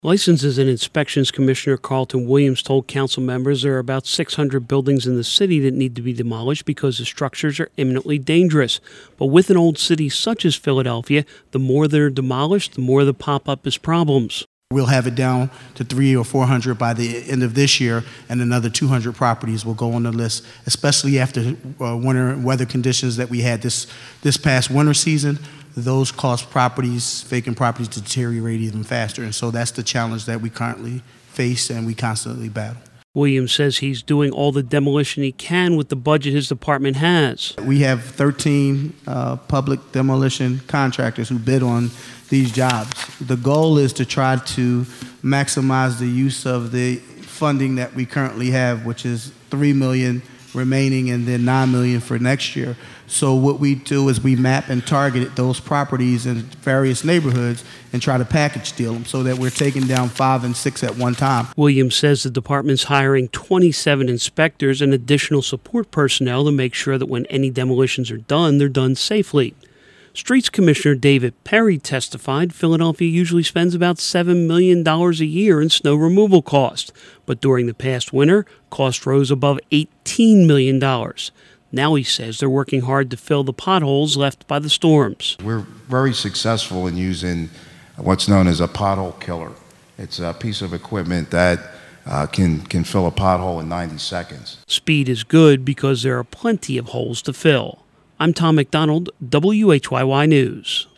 Licenses and Inspections Commissioner Carlton Williams told council members there are about 600 buildings in the city that need to be demolished because the structures are imminently dangerous. But with an old city such as Philadelphia, the more that are demolished, the more that pop up as problems. We'll have it down to 300 or 400 by the end of this year, and another 200 properties will go on the list, especially after winter weather conditions that we had this past winter season. Those cause vacant properties to deteriorate even faster, and so that's the challenge that we currently face and we constantly battle. Williams says he's doing all the demolition he can with the budget his department has. We have 13 public demolition contractors who bid on these jobs. The goal is to try to maximize the use of the funding that we currently have, which is $3 million remaining and then $9 million for next year. So what we do is we map and target those properties in various neighborhoods and try to package deal them so that we're taking down 5 and 6 at one time. Williams says the department's hiring 27 inspectors and additional support personnel to make sure that when any demolitions are done, they're done safely. Streets Commissioner David Perry testified Philadelphia usually spends about $7 million a year in snow removal costs, but during the past winter, costs rose above $18 million. Now he says they're working hard to fill the potholes left by the storms. We're very successful in using what's known as a pothole killer. It's a piece of equipment that can fill a pothole in 90 seconds. Speed is good because there are plenty of holes to fill. I'm Tom McDonald, WHYY News.